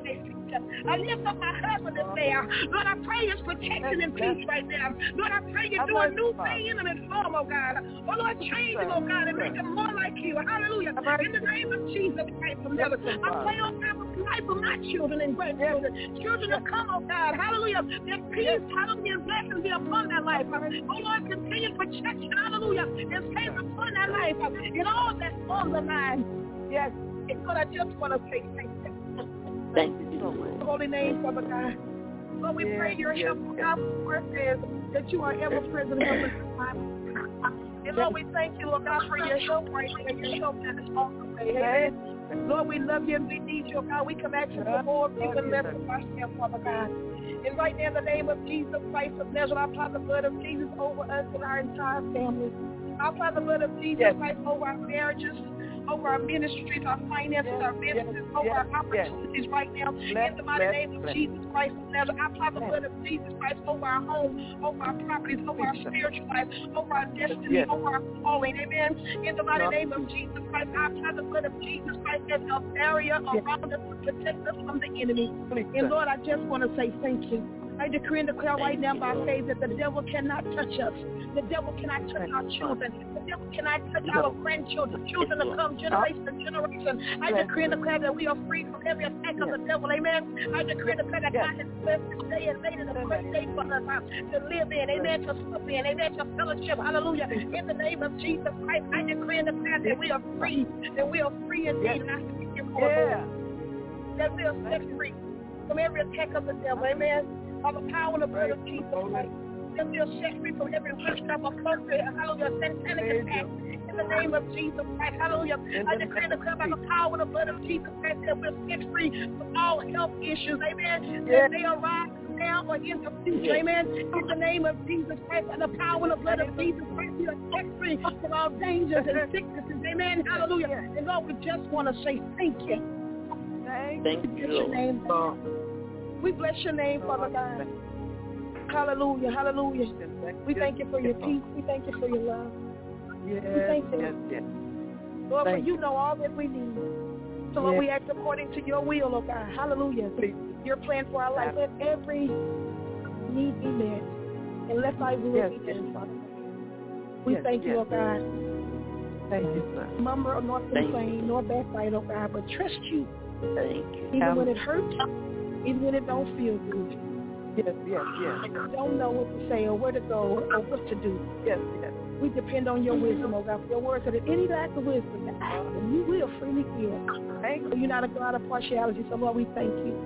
I lift up my husband this day. Lord, I pray his protection and peace right now. Lord, I pray you do a new thing in him and form, oh God. Oh Lord, change him, oh God, and make him more like you. Hallelujah. In the name of Jesus Christ of Nazareth. I pray, oh God, for the life of my children and grandchildren. Children to come, oh God. Hallelujah. Their peace, hallelujah, and blessings be upon their life. Oh Lord, continue protection, hallelujah, and favor upon their life. And all that's on the line. Yes. And Lord, I just want to say thank you. Thank you so much. Holy name, Father God. Lord, we yes, pray your yes, help. Yes. God, word says that you are ever present help in this time. And Lord, we thank you, Lord God, for your help right now, your help that is on the way. Amen. Lord, we love you and we need you, God. We come asking for more of you and less of ourselves, Father God. And right now, in the name of Jesus Christ of Nazareth, I apply the blood of Jesus over us and our entire family. I apply the blood of Jesus yes. Christ over our marriages, over our ministries, our finances, yes, our businesses, yes, over yes, our opportunities yes. right now. Bless, in the mighty bless, name of bless. Jesus Christ of Nazareth, I apply the bless. blood of Jesus Christ over our homes, over our properties, over our spiritual life, over our destiny, yes. over our calling. Amen. In the mighty no. name of Jesus Christ, I apply the blood of Jesus Christ as a barrier yes. around us to protect us from the enemy. Please, and Lord, I just want to say thank you. I decree and declare right now by faith that the devil cannot touch us. The devil cannot touch our children. The devil cannot touch our grandchildren, children to come generation to generation. I decree and declare that we are free from every attack of the devil. Amen. I decree and declare that God has blessed this day and made it a great day for us to live in. Amen. To sleep in. Amen. To fellowship. Hallelujah. In the name of Jesus Christ, I decree and declare that we are free. That we are free indeed. And I speak it for yeah. that we are set free from every attack of the devil. Amen. By the power and the blood of Jesus Christ. That we are set free from every witchcraft of country, hallelujah, satanic attack. In the name of Jesus Christ, hallelujah. I decree and declare by the power and the blood of Jesus Christ that we're set free from all health issues, amen. That they arise now or in the future, amen. In the name of Jesus Christ, by the power and the blood of Jesus Christ, we are set free from all dangers and sicknesses, amen. Hallelujah. And Lord, we just want to say thank you. Thank you. Your name, Lord. We bless your name, Father God. Hallelujah, hallelujah. We thank you for your peace. We thank you for your love. Yes, we thank you. Yes, yes. Lord, for you know all that we need. So Lord, yes. we act according to your will, oh God. Hallelujah. Your plan for our life. Let every need be met. And let thy will yes. be done, Father. We yes, thank you, yes. oh God. Thank you, sir. Murmur or nor complain, nor backbite, oh God, but trust you. Thank you. Even um, when it hurts. Even when it don't feel good. Yes, yes, yes. And you don't know what to say or where to go or what to do. Yes, yes. We depend on your wisdom, oh God. For your word said that any lack of wisdom, ask and you will freely give. Thank you. You're not a God of partiality, so Lord, we thank you.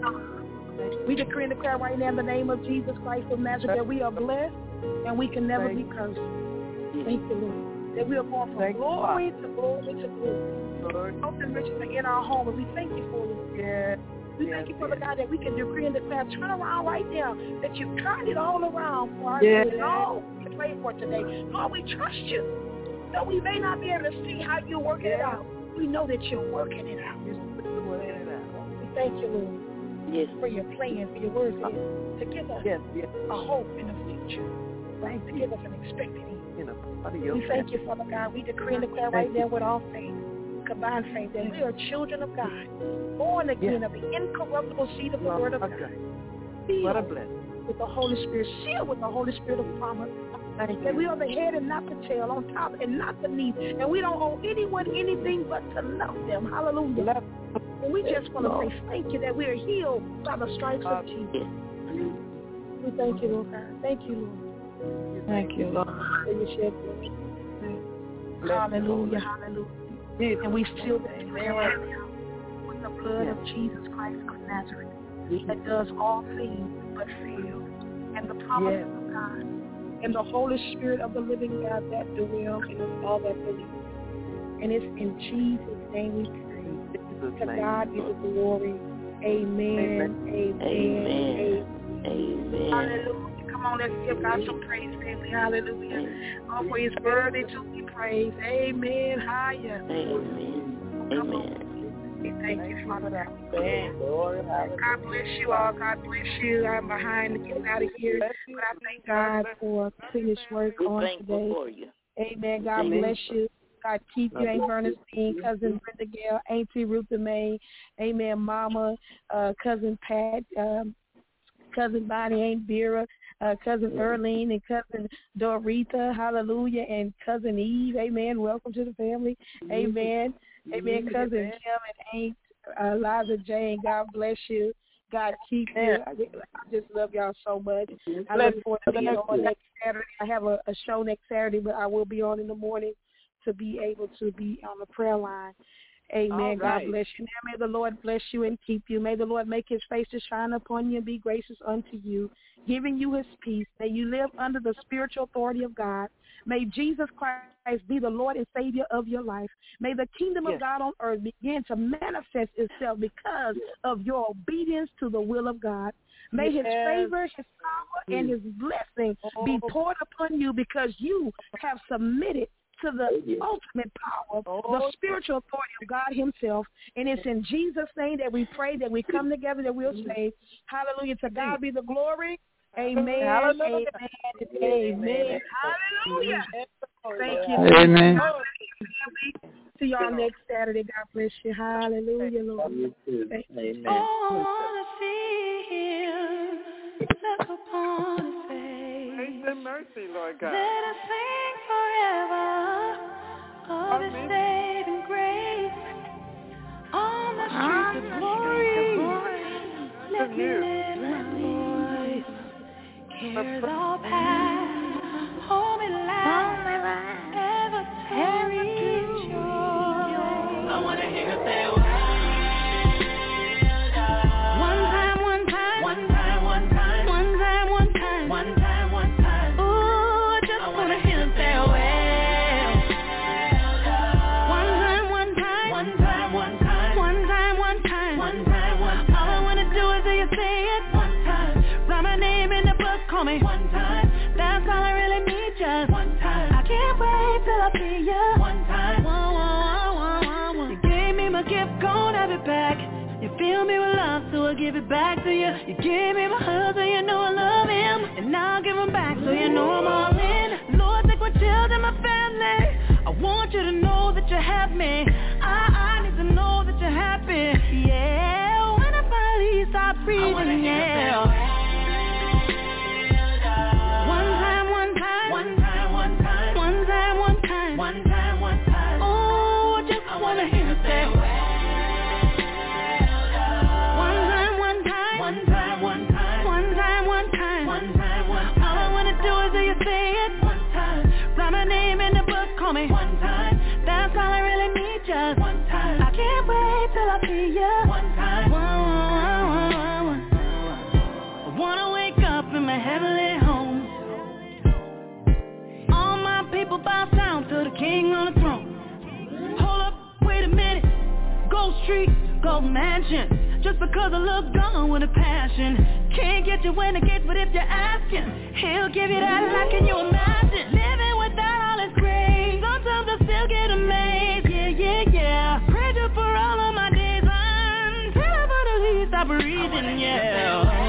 We decree and declare right now in the name of Jesus Christ of Nazareth that we are blessed and we can never be cursed. Thank you, Lord. That we are going from glory to glory to glory. Health and riches are in our home, and we thank you for it. Yes. We yes, thank you, Father yes. God, that we can decree and declare, turn around right now, that you've turned it all around for our yes. good and all we pray for today. Lord, we trust you. Though we may not be able to see how you're working yes. it out, we know that you're working it out. You're working it out. We thank you, Lord, yes. for your plan, for your word, to give us yes, yes. a hope in the future, right? To give us an expected end. You know, we thank you, Father God. We decree and declare right now with all faith, combined faith, that we are children of God, born again yes. of the incorruptible seed of the Lord, word of okay. God. What a blessing. With the Holy Spirit, sealed with the Holy Spirit of promise. Thank that you. we are the head and not the tail, on top and not beneath. And we don't owe anyone anything but to love them. Hallelujah. Love. And we just want to say thank you that we are healed by the stripes of Jesus. We thank you, Lord God. Thank you, Lord. Thank you, Lord. For your shed blood. Hallelujah, hallelujah. Yes. And we seal this prayer right now with the blood yes. of Jesus Christ of Nazareth yes. that does all things but fail. And the promises yes. of God and the Holy Spirit of the living God that dwells in us all that believe. And it's in Jesus' name we pray. To God be the glory. Amen. Amen. Amen. Amen. Amen. Hallelujah. Come on, let's give God some praise, family. Hallelujah. Oh, for his worthy to be praised. Amen. Higher. Amen. Amen. We thank you, Father God. God bless you all. God bless you. I'm behind to get out of here. But I thank God for finished work on today. Amen. God bless you. God keep you, Aunt Bernstein, Cousin Brenda Gale, Auntie Ruth May, amen, Mama, uh, Cousin Pat, um, Cousin Bonnie, Aunt Vera, uh, Cousin Erlene, and Cousin Doretha, hallelujah, and Cousin Eve, amen. Welcome to the family, amen. Amen, Cousin Kim and Aunt uh, Liza Jane, God bless you. God keep you. I just love y'all so much. I look forward to being on next Saturday. I have a, a show next Saturday, but I will be on in the morning to be able to be on the prayer line. Amen. Right. God bless you. Now may the Lord bless you and keep you. May the Lord make his face to shine upon you and be gracious unto you, giving you his peace. May you live under the spiritual authority of God. May Jesus Christ be the Lord and Savior of your life. May the kingdom yes. of God on earth begin to manifest itself because of your obedience to the will of God. May yes. his favor, his power, and his blessing oh. be poured upon you because you have submitted to the yes. ultimate power, oh. the spiritual authority of God himself. And it's in Jesus' name that we pray, that we come together, that we'll say, hallelujah, to God be the glory. Amen, amen, amen. Hallelujah. Thank you. Amen. See y'all next Saturday. God bless you. Hallelujah, Lord. Thank you. Amen. Oh, see him, look upon his face. Grace and mercy, Lord God. Let us sing forever of his saving grace. On the streets of glory, let me lift my voice. Cares all past, hold me last, ever tarry joy. I want to hear you say, one time, one time, one time, one time, one time, one time, one time, one time. Ooh, I just want to hear you say, well, one time, one time, one time, one time, one time, one time, one time, one time. All I want to do is hear you say it one time. Write my name in the book, call me one time. That's all I really need, just one time. I can't wait till I see you one time. Whoa, whoa, whoa, whoa, whoa. You gave me my gift, gon' have it back. You fill me with love, so I give it back to you. You gave me my husband, you know I love him, and now I'll give him back, so you know I'm all in. Lord, take my children, my family. I want you to know that you have me. I, I need to know that you're happy. Yeah, when I finally stop breathing, yeah. One time, one time. Oh, I just I wanna hear you say one time, one time, one time, one time, one time, one time, one time, one time. All I wanna do is hear you say it one time. Write my name in the book, call me one time. That's all I really need, just one time. I can't wait till I see you one time. One, one, one, one. I wanna wake up in my heavenly home. All my people bow down to the King on the throne. Hold up, wait a minute. Gold Street, Gold Mansion. Just because I look gone with a passion. Can't get you when it gets, but if you're asking, he'll give you that like can you imagine? Living without all his grace. Sometimes I still get amazed. Yeah, yeah, yeah. Pray to for all of my days until I finally stop breathing, yeah.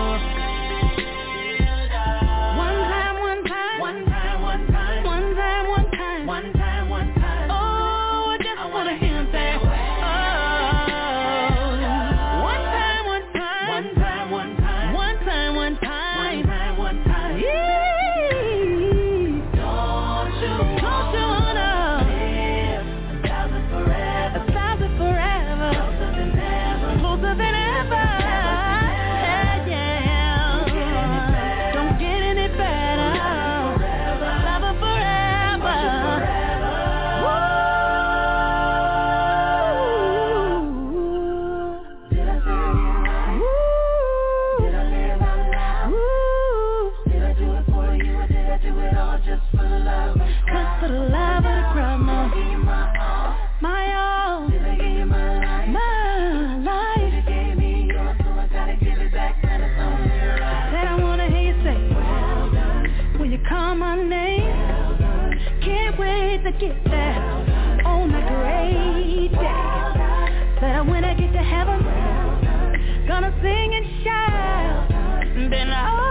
Get that on a great day. But when I get to heaven, gonna sing and shout. Then I